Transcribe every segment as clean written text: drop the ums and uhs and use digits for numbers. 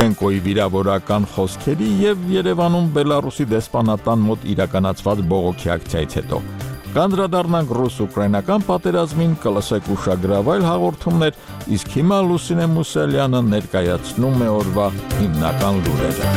Լուկաշենկոյի վիրավորական խոսքերի եւ Երևանում Բելարուսի դեսպանատան մոտ իրականացված բողոքի ակցիայից հետո։ Կանդրադառնանք ռուս-ուկրաինական պատերազմին, կլսեք ուշագրավայր հաղորդումներ, իսկ հիմա Լուսինե Մուսալյանը ներկայացնում է օրվա հիմնական լուրերը։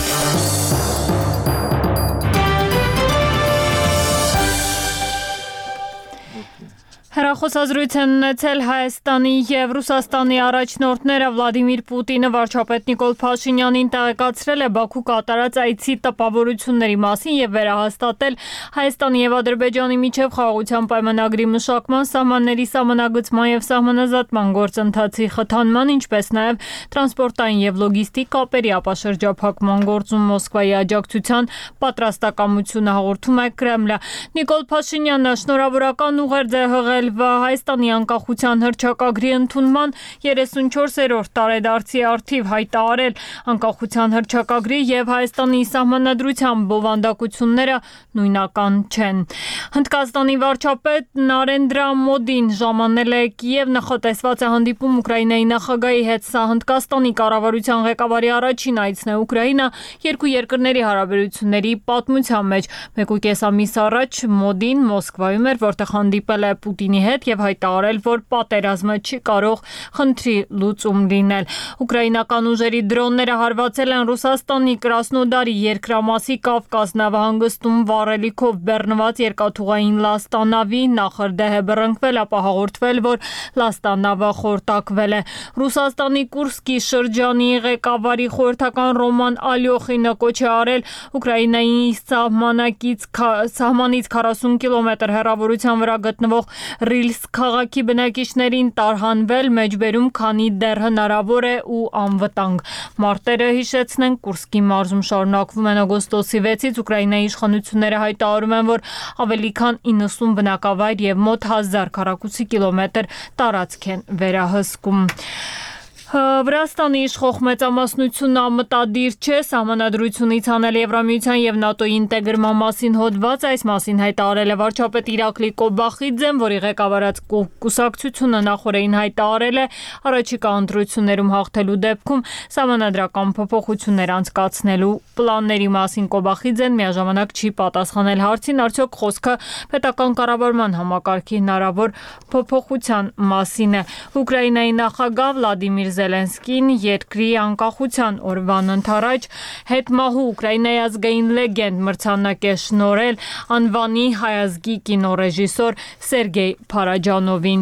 Հեռախոսազրույց են ունեցել Հայաստանի և Ռուսաստանի առաջնորդները։ Վլադիմիր Պուտինը վարչապետ Նիկոլ Փաշինյանին տեղեկացրել է Բաքու կատարած այցի տպավորությունների մասին և վերահաստատել Հայաստանի և Ադրբեջանի միջև խաղաղության պայմանագրի մշակման, սահմանների սահմանագծման և սահմանազատման գործընթացի խթանման, ինչպես նաև տրանսպորտային և լոգիստիկ կապերի ապաշրջափակման գործում Մոսկվայի աջակցության պատրաստակամությունը, հաղորդում է Կրեմլը։ Նիկոլ Փաշինյանը շնորհավորական ուղերձ է հղել Հայաստանի անկախության հռչակագրի ընդունման 34-րդ տարեդարձի առթիվ, հայտարարել անկախության հռչակագրի և Հայաստանի սահմանադրության բովանդակությունները նույնական չեն։ Հնդկաստանի վարչապետ Նարենդրա Մոդին ժամանել է Կիև, նախատեսված է հանդիպում Ուկրաինայի նախագահի հետ։ Սա Հնդկաստանի կառավարության ղեկավարի առաջին այցն է Ուկրաինա երկու երկրների հարաբերությունների պատմության մեջ։ 1.5 ամիս առաջ Մոդին Մոսկվայում էր, որտեղ հանդիպել է Պուտինի հետ և հայտարարել, որ պատերազմը չի կարող խնդրի լուծում լինել։ Ուկրաինական ուժերի դրոնները հարվածել են Ռուսաստանի Կրասնոդարի երկրամասի Կավկազ նավահանգստում վառելիքով բեռնված երկաթուղային լաստանավի, նախրդեհ է բռնկվել, ապա հաղորդվել, որ լաստանավը խորտակվել է։ Ռուսաստանի Կուրսկի շրջանի ղեկավարի խորհրդական Ռոման Ալյոխինը կոչ է արել Ուկրաինայի սահմանից 40 կիլոմետր հեռավորության վրա գտնվող Ռիլսկ քաղաքի բնակիչներին տարհանվել, մեջբերում, քանի դեռ հնարավոր է ու անվտանգ։ Մարտերը, հիշեցնենք, Կուրսկի մարզում շարունակվում են օգոստոսի 6-ից։ Ուկրաինայի իշխանությունները հայտարարում են, որ ավելի քան 90 բնակավայր և մոտ 1000 քառակուսի կիլոմետր տարածք են վերահսկում։ Վրաստանի իշխող մեծամասնությունը մտադիր չէ սահմանադրությունից հանել Եվրամիության և ՆԱՏՕ-ի ինտեգրման մասին հոդված, այս մասին հայտարարել է վարչապետ Իրակլի Կոբախիձեն, որի ղեկավարած կուսակցությունը նախօրեին հայտարարել է առաջիկա ընտրություններում հաղթելու դեպքում սահմանադրական փոփոխություններ անցկացնելու պլանների մասին։ Կոբախիձեն միաժամանակ չի պատասխանել հարցին, արդյոք խոսքը պետական կառավարման համակարգի հնարավոր փոփոխության մասին է։ Ուկրաինայի նախագահ Վլադիմիր Զելենսկին երկրի անկախության օրվան ընդառաջ հետմահու Ուկրաինայի ազգային լեգենդ մրցանակ է շնորհել անվանի հայ ազգի կինոռեժիսոր Սերգեյ Փարաջանովին։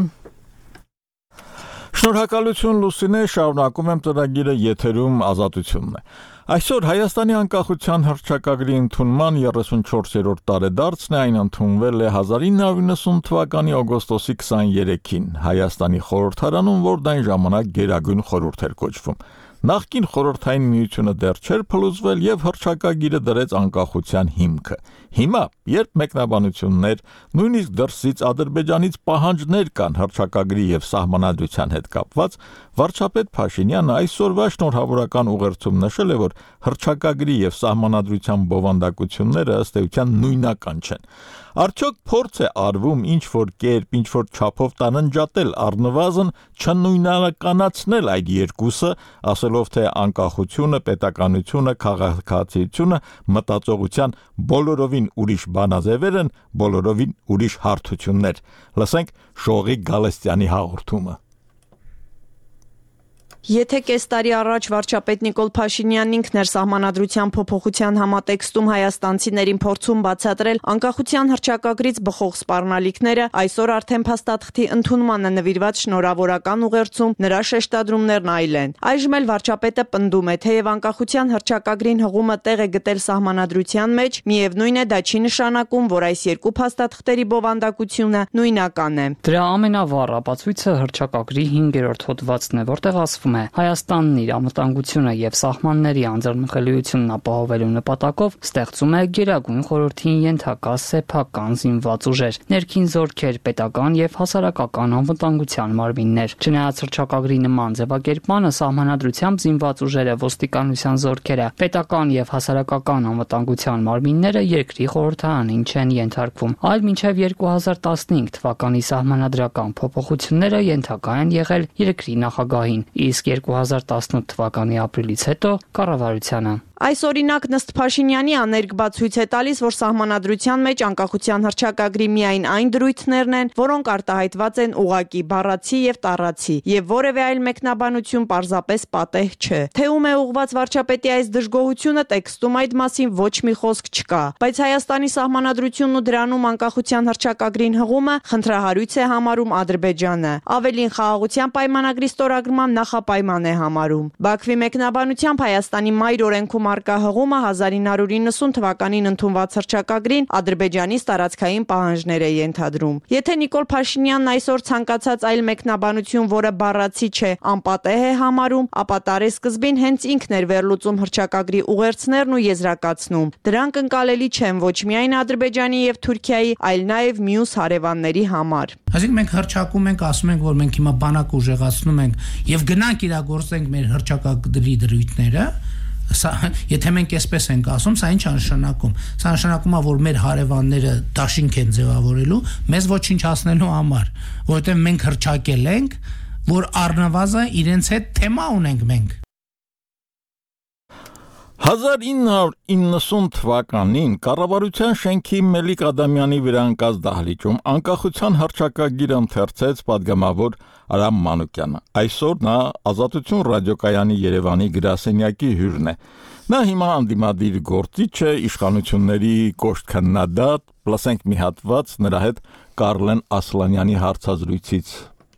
Շնորհակալություն Լուսինե, շարունակում եմ ծրագիրը, եթերում Ազատությունն է։ Այսօր Հայաստանի անկախության հռչակագրի ընդունման 34-րդ տարեդարձն է, այն ընդունվել է 1990 թվականի օգոստոսի 23-ին Հայաստանի խորհրդարանում, որն այն ժամանակ Գերագույն խորհուրդ էր կոչվում։ Նախկին խորհրդային միությունը դեռ չէր փլուզվել և հռչակագիրը դրեց անկախության հիմքը։ Հիմա, երբ մեկնաբանություններ, նույնիսկ դրսից Ադրբեջանից պահանջներ կան հռչակագրի և սահմանադրության հետ կապված, վարչապետ Փաշինյանը այսօրվա շնորհավորական ուղերձում նշել է, որ հռչակագրի և սահմանադրության բովանդակությունները ըստ էության նույնական չեն։ Արդյոք փորձ է արվում ինչ-որ կերպ, ինչ-որ չափով տանջատել, առնվազն չնույնականացնել այդ երկուսը, ասելով, թե անկախությունը, պետականությունը, քաղաքացիությունը մտածողության բոլորովին ուրիշ բանաձևեր են, բոլորովին ուրիշ հարթություններ։ Լսենք Շողիկ Գալստյանի հաղորդումը։ Եթե կես տարի առաջ վարչապետ Նիկոլ Փաշինյանն ինքն էր սահմանադրության փոփոխության համատեքստում հայաստանցիներին փորձում բացատրել անկախության հռչակագրից բխող սպառնալիքները, այսօր արդեն փաստաթղթի ընդունմանը նվիրված շնորհավորական ուղերձում նրա շեշտադրումներն այլ են։ Այժմ էլ վարչապետը պնդում է, թեև անկախության հռչակագրին հղումը տեղ է գտել սահմանադրության մեջ, միևնույն է դա չի նշանակում, որ այս երկու փաստաթղթերի բովանդակությունը նույնական է։ Դրա ամենավառ ապացույցը հռչակագրի 5-րդ հոդվածն է, որտեղ ասվում է. Հայաստանն իր անվտանգությունը եւ սահմանների անձեռնխելիությունն ապահովելու նպատակով ստեղծում է Գերագույն խորհրդին ենթակա սեփական զինված ուժեր, ներքին զորքեր, պետական եւ հասարակական անվտանգության մարմիններ։ Չնայած հռչակագրի նման ձևակերպմանը, սահմանադրությամբ զինված ուժերը, ոստիկանության զորքերը, պետական եւ հասարակական անվտանգության մարմինները երկրի խորհրդարանին չեն ենթարկվում, այլ մինչեւ 2015 թվականի սահմանադրական փոփոխությունները ենթակա են եղել երկրի նախագահին, իսկ իսկ 2018 թվականի ապրիլից հետո կառավարությանը։ Այս օրինակ Նստ Փաշինյանի աներկբացույց է տալիս, որ սահմանադրության մեջ անկախության հռչակագրի միայն այն դրույթներն են, որոնք արտահայտված են ուղղակի բառացի եւ տառացի, եւ որևէ այլ մեկնաբանություն պարզապես պատեհ չէ։ Թե ում է ուղղված վարչապետի այս դժգոհությունը, տեքստում այդ մասին ոչ մի խոսք չկա, բայց Հայաստանի սահմանադրությունն ու դրանում անկախության հռչակագրին հղումը խնդրահարույց է համարում Ադրբեջանը։ Ավելին, խաղաղության պայմանագրի ստորագրման նախապայման է համարում։ Բաքվի մեկնաբանությամբ Հայաստանի մայր օրենքում արկա հղումը 1990 թվականին ընդունված հռչակագրին Ադրբեջանից տարածքային պահանջներ է ենթադրում։ Եթե Նիկոլ Փաշինյանն այսօր ցանկացած այլ մեկնաբանություն, որը բառացի չէ, անպատեհ է համարում, ապա տարեսկզբին հենց ինքն էր վերլուծում հռչակագրի ուղերձներն ու եզրակացնում։ Դրանք ընկալելի չեն ոչ միայն Ադրբեջանի եւ Թուրքիայի, այլ նաեւ մյուս հարևանների համար։ Այսինքն մենք հռչակում ենք, ասում ենք, որ մենք հիմա բանակ ուժեղացնում ենք եւ գնանք իրագործենք մեր հռչակագրի դրույթները։ Եթե մենք այսպես ենք ասում, սա ինչ նշանակում։ Սա նշանակում է, որ մեր հարևանները դաշինք են ձևավորելու մեզ ոչինչ հասնելու համար, որովհետեւ մենք հռչակել ենք, որ առնվազն իրենց հետ թեմա ունենք մենք։ 1990 թվականին կառավարության շենքի Մելիք Ադամյանի վրա ընկած դահլիճում անկախության հռչակագիրը ընթերցեց պատգամավոր Արամ Մանուկյանը։ Այսօր նա Ազատություն ռադիոկայանի Երևանի գրասենյակի հյուրն է։ Նա հիմա անդիմադիր գործիչ է, իշխանությունների կոշտ քննադատ, լսենք մի հատված նրա հետ Կարլեն Ասլանյանի հարցազրույցից։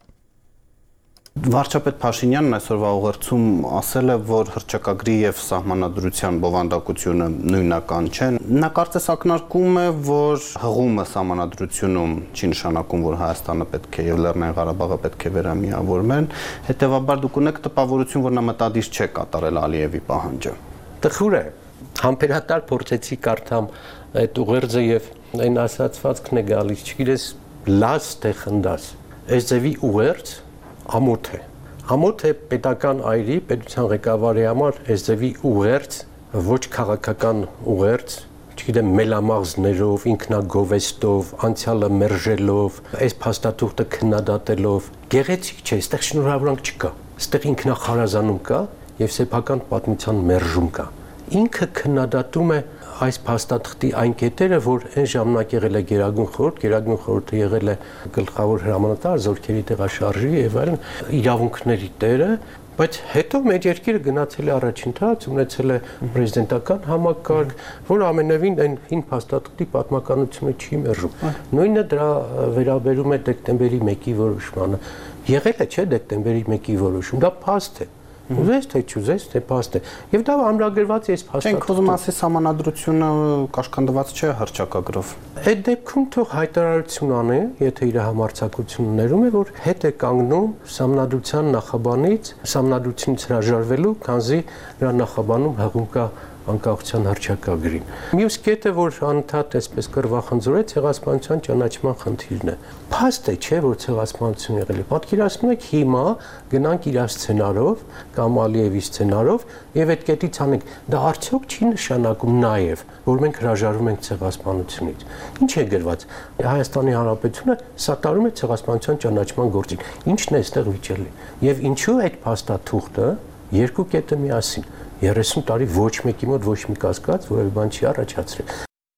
Վարչապետ Փաշինյանն այսօրվա ուղերձում ասել է, որ հռչակագրի եւ սահմանադրության բովանդակությունը նույնական չեն։ Նա կարծես ակնարկում է, որ հղումը սահմանադրությունում չի նշանակում, որ Հայաստանը պետք է եւ Լեռնային Ղարաբաղը պետք է վերամիավորվեն։ Հետեւաբար դուք ունեք տպավորություն, որ նա մտադիր չէ կատարել Ալիևի պահանջը։ Տխուր է։ Համբերատար փորձեցի կարդամ այդ ուղերձը եւ այն ասացվածքն է գալիս, չգիտես, լաց թե խնդաս։ Այս ձևի ուղերձ ամոթ է։ Ամոթ է պետական այրի, պետության ղեկավարի համար այս ձևի ուղերձ, ոչ քաղաքական ուղերձ, չգիտեմ, մելամաղձներով, ինքնագովեստով, անցյալը մերժելով, այս փաստաթուղթը քննադատելով, գեղեցիկ չէ, այստեղ շնորհավորանք չկա։ Այստեղ ինքնախարազանում կա եւ սեփական պատմության մերժում կա։ Ինքը քննադատում է այս փաստաթղթի այն կետերը, որ այն ժամանակ եղել է Գերագույն խորհուրդը եղել է գլխավոր հրամանատար, զորքերի տեղաշարժի եւ այլն իրավունքների տերը, բայց հետո մեր երկիրը գնացել է առաջընթաց, ունեցել է պրեզիդենտական համակարգ, որը ամենևին այն հին փաստաթղթի պատմականությունը չի մերժում։ Նույնը դրա վերաբերում է դեկտեմբերի 1-ի որոշմանը։ Եղել է, չէ, դեկտեմբերի 1-ի որոշում, դա փաստ է։ Ուզես թե չուզես, թե փաստ է։ Եվ դա ամրագրված է այս փաստաթղթում։ Չենք ուզում ասի սահմանադրությունը կաշկանդված չէ հռչակագրով։ Այդ դեպքում թող հայտարարություն անի, եթե իր համարձակությունն ներում է, որ հետ է կանգնում սահմանադրության նախաբանից, սահմանադրությունից հրաժարվելու, քանզի նրա նախաբանում հղում կա անկախության հռչակագրին։ Մյուս կետը, որ անընդհատ այսպես կռվախնձորեց, ցեղասպանության ճանաչման խնդիրն է։ Փաստ է, չէ, որ ցեղասպանություն եղել է։ Պատկերացնում եք հիմա գնանք իր սցենարով կամ Ալիևի սցենարով եւ այդ կետից անենք։ Դա արդյոք չի նշանակում նաեւ, որ մենք հրաժարվում ենք ցեղասպանությունից։ Ինչ է գրված։ Հայաստանի Հանրապետությունը սատարում է ցեղասպանության ճանաչման գործին։ Ինչն է այստեղ վիճելի։ Եվ ինչու այդ փաստաթուղթը երկու կետը միասին 30 տարի ոչ մեկի մոտ ոչ մի կասկած, որևէ բան չի առաջացրել։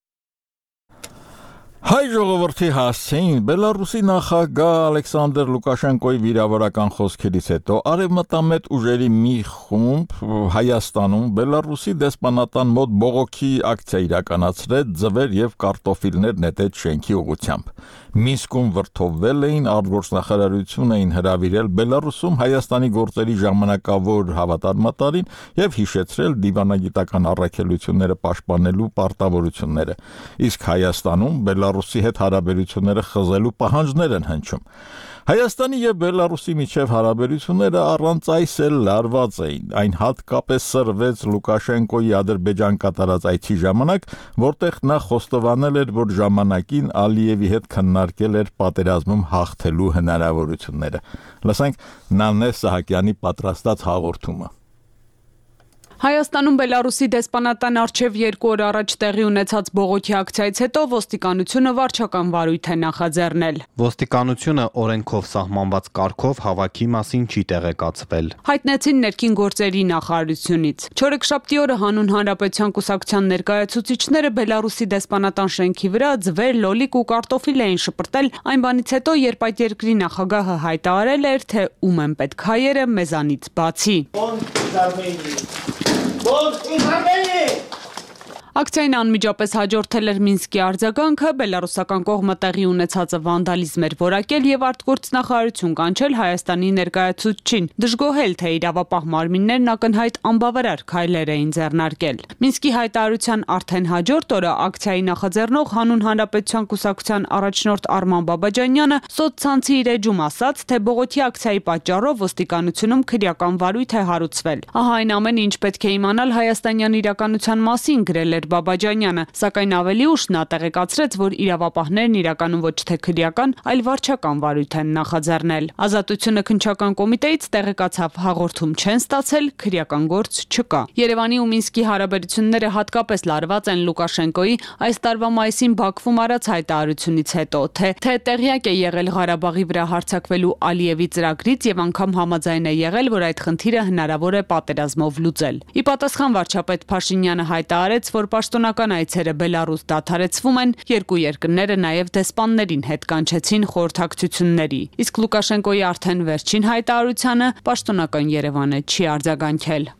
Հայ ժողովրդի հասցեին Բելարուսի նախագահ Ալեքսանդր Լուկաշենկոյի վիրավորական խոսքերից հետո արևմտամետ ուժերի մի խումբ Հայաստանում Բելարուսի դեսպանատան մոտ բողոքի ակցիա իրականացրեց, ձվեր եւ կարտոֆիլներ նետեց շենքի ուղղությամբ։ Մինսկում վրթովվել էին, արտգործնախարարություն էին հրավիրել Բելարուսում Հայաստանի գործերի ժամանակավոր հավատարմատարին եւ հիշեցրել դիվանագիտական առաքելությունները պաշտպանելու պարտավորությունները։ Իսկ Հայաստանում Բելարուսի հետ հարաբերությունները խզելու պահանջներ են հնչում։ Հայաստանի եւ Բելարուսի միջև հարաբերությունները առանց այս էլ լարված էին։ Այն հատկապես սրվեց Լուկաշենկոյի Ադրբեջան կատարած այցի ժամանակ, որտեղ նա խոստովանել էր, որ ժամանակին Ալիևի հետ քննարկել էր պատերազմում հաղթելու հնարավորությունները։ Լսենք Նանե Սահակյանի պատրաստած հաղորդումը։ Հայաստանում Բելարուսի դեսպանատան առջև 2 օր առաջ տեղի ունեցած բողոքի ակցիայից հետո ոստիկանությունը վարչական վարույթ է նախաձեռնել։ Ոստիկանությունը օրենքով սահմանված կարգով հավաքի մասին չի տեղեկացվել։ Հայտնեցին ներքին գործերի նախարարությունից։ Չորեքշաբթի օրը հանուն հանրապետության կուսակցության ներկայացուցիչները Բելարուսի դեսպանատան շենքի վրա ձվեր, լոլիկ ու կարտոֆիլ էին շպրտել այն բանից հետո, երբ այդ երկրի նախագահը հայտարարել էր, թե ում են պետք հայերը մեզանից բացի։ Ակցիային անմիջապես հաջորդել էր Մինսկի արձագանքը, բելարուսական կողմը տեղի ունեցածը վանդալիզմ էր որակել եւ արտգործնախարարություն կանչել Հայաստանի ներկայացուցչին, դժգոհել, թե իրավապահ մարմիններն ակնհայտ անբավարար քայլեր էին ձեռնարկել։ Մինսկի հայտարարության արդեն հաջորդ օրը ակցիայի նախաձեռնող հանուն հանրապետության կուսակցության առաջնորդ Արման Բաբաջանյանը սոցցանցի իր էջում ասաց, թե բողոքի ակցիայի պատճառով ոստիկանությունում քրեական վարույթ է հարուցվել։ Ահա այն ամենը, ինչ պետք է իմանալ հայաստանյան իրականության մասին, գրել էր Բաբաջանյանը, սակայն ավելի ուշ նա տեղեկացրեց, որ իրավապահներն իրականում ոչ թե քրեական, այլ վարչական վարույթ են նախաձեռնել։ Ազատությունը քննչական կոմիտեից տեղեկացավ, հաղորդում չեն ստացել, քրեական գործ չկա։ Երևանի ու Մինսկի հարաբերությունները հատկապես լարված են Լուկաշենկոյի այս տարվա մայիսին Բաքվում արած հայտարարությունից հետո, թե տեղյակ է եղել Ղարաբաղի վրա հարձակվելու Ալիևի ծրագրից եւ անգամ համաձայն է եղել, որ այդ խնդիրը հնարավոր է պատերազմով լուծել։ Ի պատասխան վարչապետ Փաշինյանը հայտարարեց, որ պաշտոնական այցերը Բելարուս դադարեցվում են, երկու երկրները նաև դեսպաններին հետ կանչեցին խորհրդակցությունների։ Իսկ Լուկաշենկոյի արդեն վերջին հայտարարությանը պաշտոնական Երևանը չի արձագանքել։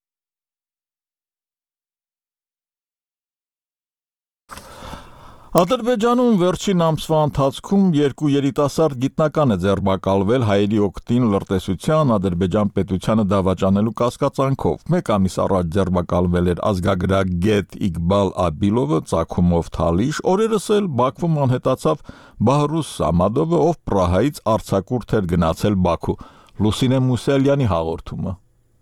Ադրբեջանում վերջին ամսվա ընթացքում 2 երիտասարդ գիտնական է ձերբակալվել հայերի օգտին լրտեսության Ադրբեջան պետությանը դավաճանելու կասկածանքով։ Մեկ ամիս առաջ ձերբակալվել էր ազգագրագետ Իգբալ Աբիլովը Ծագումով Թալիշ, օրերս էլ Բաքվում անհետացավ Բահրուս Սամադովը, ով Պրահայից արձակուրդ էր գնացել Բաքու։ Լուսինե Մուսելյանի հաղորդումը։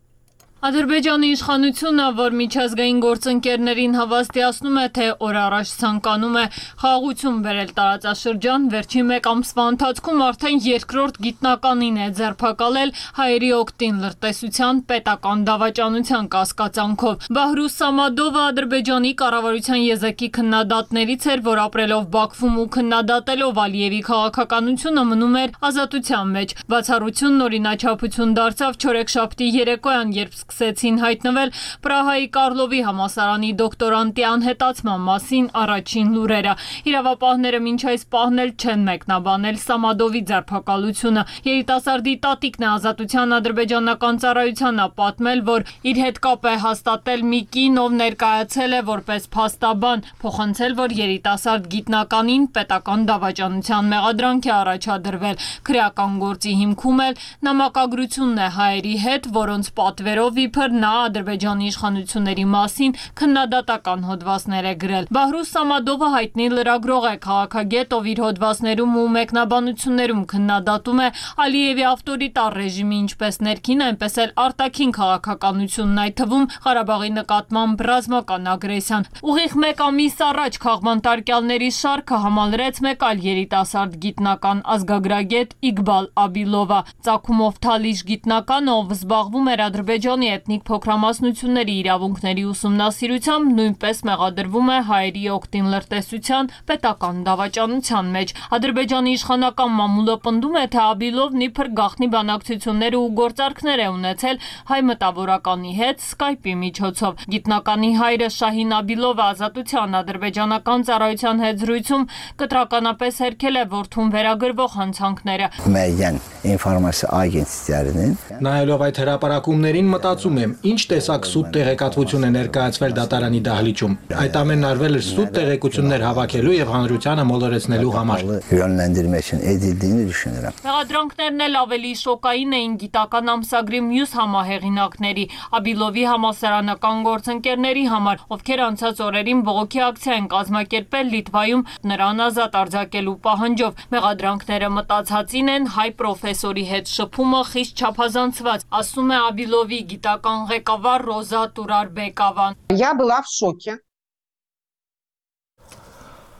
Ադրբեջանի իշխանությունը, որ միջազգային գործընկերներին հավաստիացնում է, թե օր առաջ ցանկանում է խաղաղություն բերել տարածաշրջան, վերջին մեկ ամսվա ընթացքում արդեն երկրորդ գիտնականին է ձերբակալել հայերի օգտին լրտեսության պետական դավաճանության կասկածանքով։ Բահրուս Սամադովը Ադրբեջանի կառավարության եզակի քննադատներից էր, որ ապրելով Բաքվում ու քննադատելով Ալիևի քաղաքականությունը մնում էր ազատության մեջ։ Բացառությունն օրինաչափություն դարձավ չորեքշաբթի երեկոյան, երբ սկսեցին հայտնվել Պրահայի Կարլովի համալսարանի դոկտորանտի անհետացման մասին առաջին լուրերը։ Իրավապահները մինչ այս պահն էլ չեն մեկնաբանել Սամադովի ձերբակալությունը։ Երիտասարդի տատիկն է Ազատության ադրբեջանական ծառայությանը պատմել, որ իր հետ կապ է հաստատել մի կին, ով ներկայացել է որպես փաստաբան, փոխանցել, որ երիտասարդ գիտնականին պետական դավաճանության մեղադրանք է առաջադրվել։ Քրեական գործի հիմքում էլ նամակագրությունն է հայերի հետ, որոնց պատվերով իբր նա Ադրբեջանի իշխանությունների մասին քննադատական հոդվածներ է գրել։ Բահրուս Սամադովը հայտնի լրագրող է, քաղաքագետ, ով իր հոդվածներում ու մեկնաբանություններում քննադատում է Ալիևի ավտորիտար ռեժիմի ինչպես ներքին, այնպես էլ արտաքին քաղաքականությունն, այդ թվում Ղարաբաղի նկատմամբ ռազմական ագրեսիան։ Ուղիղ մեկ ամիս առաջ քաղբան տարկյալների շարքը համալրեց մեկ այլ երիտասարդ գիտնական ազգագրագետ Իգբալ Աբիլովը։ Ծագումով Թալիշ գիտնական, ով զբաղվում էր Ադրբեջանի էթնիկ փոքրամասնությունների իրավունքների ուսումնասիրությամբ, նույնպես մեղադրվում է հայերի օգտին լրտեսության պետական դավաճանության մեջ։ Ադրբեջանի իշխանական մամուլը պնդում է, թե Աբիլովն իբր գաղտնի բանակցություններ ու գործարքներ է ունեցել հայ մտավորականի հետ Skype-ի միջոցով։ Գիտնականի հայրը Շահին Աբիլովը Ազատության ադրբեջանական ծառայության հետ զրույցում կտրականապես հերքել է որդուն վերագրվող հանցանքները։ Müəyyən ինֆորմasiya agentliklərinin նայելով այդ հրապարակումներին մտածում եմ, ինչ տեսակ սուտ տեղեկատվություն է ներկայացվել դատարանի դահլիճում։ Այդ ամենն արվել էր սուտ տեղեկություններ հավաքելու եւ հանրությանը մոլորեցնելու համար։ yönləndirmək üçün edildiyini düşünürəm։ Մեղադրանքներն էլ ավելի շոկային էին գիտական ամսագրի մյուս համահեղինակների, Աբիլովի համալսարանական գործընկերների համար, ովքեր անցած օրերին բողոքի ակցիա են կազմակերպել Լիտվայում նրան ազատ արձակելու պահանջով։ Մեղադրանքները մտածածին են, հայ պրոֆեսորի հետ շփումը խիստ չափազանցված, ասում է Աբիլովի գիտական ղեկավար Ռոզա Տուրարբեկավան։ Я была в шоке.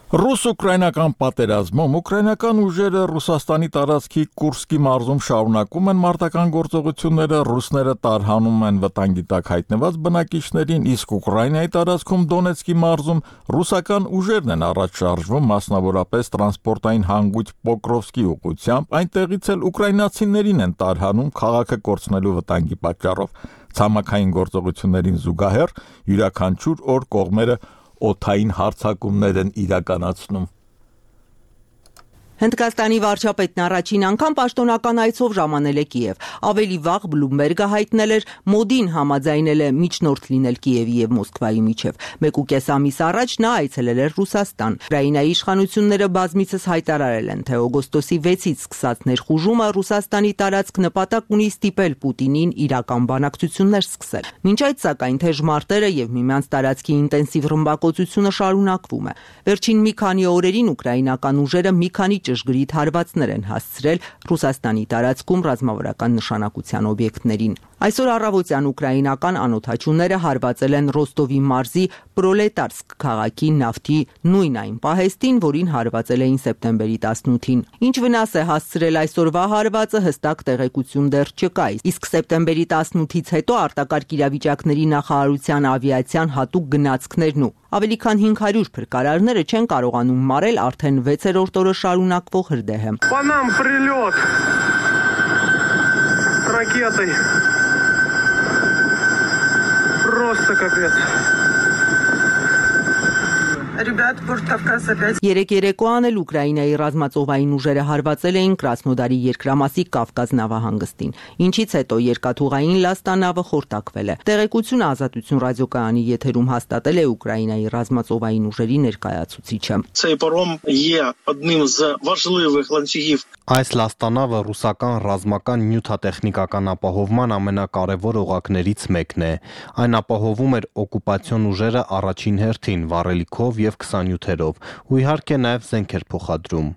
Ռուս-ուկրաինական պատերազմում ուկրաինական ուժերը Ռուսաստանի տարածքի Կուրսկի մարզում շարունակում են մարտական գործողությունները, ռուսները տարհանում են վտանգի տակ հայտնված բնակիչներին, իսկ Ուկրաինայի տարածքում Դոնեցկի մարզում ռուսական ուժերն են առաջ շարժվում, մասնավորապես տրանսպորտային հանգույց Պոկրովսկի ուղղությամբ, այնտեղից էլ ուկրաինացիներին են տարհանում քաղաքը կորցնելու վտանգի պատճառով։ Ցամաքային գործողություններին զուգահեռ յուրաքանչյուր օր կողմերը օդային հարձակումներ են իրականացնում։ Հնդկաստանի վարչապետն առաջին անգամ պաշտոնական այցով ժամանել է Կիև։ Ավելի վաղ Բլումբերգը հայտնել էր, Մոդին համաձայնել է միջնորդ լինել Կիևի եւ Մոսկվայի միջև։ 1.5 ամիս առաջ նա այցելել էր Ռուսաստան։ Ուկրաինայի իշխանությունները բազմիցս հայտարարել են, թե օգոստոսի 6-ից սկսած ներխուժումը Ռուսաստանի տարածք նպատակ ունի ստիպել Պուտինին իրական բանակցություններ սկսել։ Մինչ այդ, սակայն, թեժ մարտերը եւ միմյանց տարածքի ինտենսիվ ռմբակոծությունը շարունակվում է։ Վերջին մի քանի օրերին ուկրաինական ուժերը մի քանի ճշգրիտ հարվածներ են հասցրել Ռուսաստանի տարածքում ռազմավարական նշանակության օբյեկտներին։ Այսօր առավոտյան ուկրաինական անօդաչուները հարվածել են Ռոստովի մարզի Պրոլետարսկ քաղաքի նավթի նույն այն պահեստին, որին հարվածել էին սեպտեմբերի 18-ին։ Ինչ վնաս է հասցրել այսօրվա հարվածը, հստակ տեղեկություն դեռ չկա, իսկ սեպտեմբերի 18-ից հետո արտակարգ իրավիճակների նախարարության ավիացիան հատուկ գնացքներն ու ավելի քան 500 փրկարարները չեն կարողանում մարել արդեն 6-րդ օրը շարունակվող հրդեհը։ По нам прилет ракетой. Просто капец. Երեք երեկոյան էլ Ուկրաինայի ռազմածովային ուժերը հարվածել էին Կրասնոդարի երկրամասի Կավկազ նավահանգստին, ինչից հետո երկաթուղային լաստանավը խորտակվել է։ Տեղեկությունը Ազատություն ռադիոկայանի եթերում հաստատել է Ուկրաինայի ռազմածովային ուժերի ներկայացուցիչը։ Այս լաստանավը ռուսական ռազմական նյութատեխնիկական ապահովման ամենակարևոր օղակներից մեկն է։ Այն ապահովում էր օկուպացիոն ուժերը առաջին հերթին վառելիքով եւ 27-երով, ու իհարկե նաեւ զենք էր փոխադրում։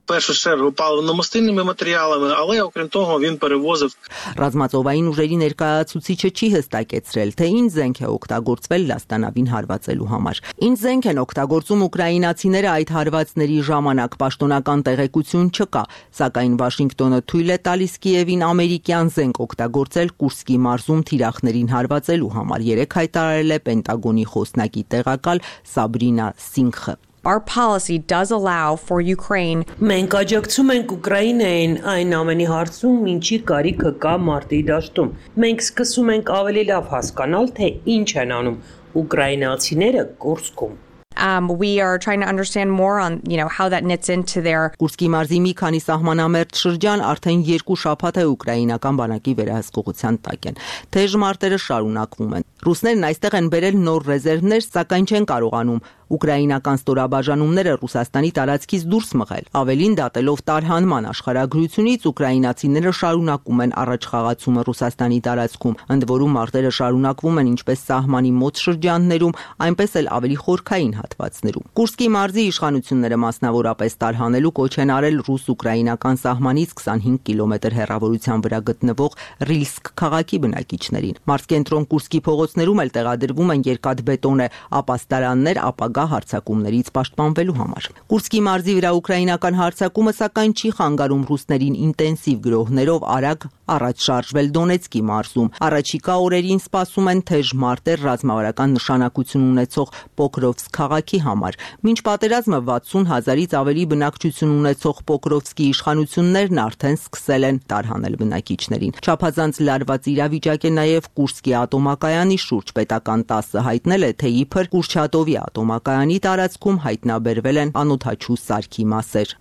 Ռազմածովային ուժերի ներկայացուցիչը չի հստակեցրել, թե ինչ զենք է օգտագործվել լաստանավին հարվածելու համար։ Ինչ զենք են օգտագործում ուկրաինացիները այդ հարվածների ժամանակ, պաշտոնական տեղեկություն չկա, սակայն Վաշինգտոնը թույլ է տալիս Կիևին ամերիկյան զենք օգտագործել Կուրսկի մարզում թիրախներին հարվածելու համար, երեկ հայտարարել է Պենտագոնի խոսնակի տեղակալ Սաբրինա Սինգխը։ Our policy does allow for Ukraine. Մենք աջակցում ենք Ուկրաինային այն ամենի հարցում, ինչի կարիքը կա մարտի դաշտում։ Մենք սկսում ենք ավելի լավ հասկանալ, թե ինչ են անում ուկրաինացիները Կուրսկում։ We are trying to understand more on, how that knits into their Կուրսկի մարզի մի քանի սահմանամերձ շրջան արդեն 2 շաբաթ է ուկրաինական բանակի վերահսկողության տակ են։ Թեժ մարտերը շարունակվում են։ Ռուսներն այստեղ են բերել նոր ռեզերվներ, սակայն չեն կարողանում ուկրաինական ստորաբաժանումները Ռուսաստանի տարածքից դուրս մղել։ Ավելին, դատելով տարհանման աշխարհագրությունից, ուկրաինացիները շարունակում են առաջխաղացումը Ռուսաստանի տարածքում, ընդ որում մարտերը շարունակվում են ինչպես սահմանի մոտ շրջաններում, այնպես էլ ավելի խորքային հատվածներում։ Կուրսկի մարզի իշխանությունները մասնավորապես տարհանելու կոչ են արել ռուս-ուկրաինական սահմանից 25 կիլոմետր հեռավորության վրա գտնվող Ռիլսկ քաղաքի բնակիչներին։ Մարզկենտրոն Կուրսկի փողոցներում էլ տեղադրվում են երկաթբետոնե ապաստարաններ ապագա հարձակումներից պաշտպանվելու համար։ Կուրսկի մարզի վրա ուկրաինական հարձակումը սակայն չի խանգարում ռուսներին ինտենսիվ գրոհներով արագ առաջ շարժվել Դոնեցկի մարզում։ Առաջիկա օրերին սպասում են թեժ մարտեր ռազմավարական նշանակություն ունեցող Պոկրովսկ քաղաքի համար։ Մինչ պատերազմը 60,000-ից ավելի բնակչություն ունեցող Պոկրովսկի իշխանություններն արդեն սկսել են տարհանել բնակիչներին։ Չափազանց լարված իրավիճակ է նաև Կուրսկի ատոմակայանի շուրջ։ Պետական ՏԱՍՍ-ը հայտնել է, թե իբր Կուրչատովի ատոմակայանի տարածքում հայտնաբերվել են անօդաչու սարքի մասեր։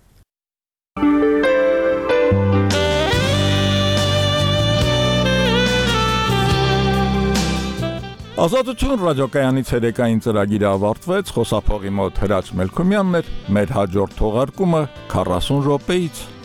Ազատություն ռադիոկայանի ցերեկային ծրագիրը ավարտվեց, խոսափողի մոտ Հրաչ Մելքումյանն էր, մեր հաջորդ թողարկումը 40 րոպեից։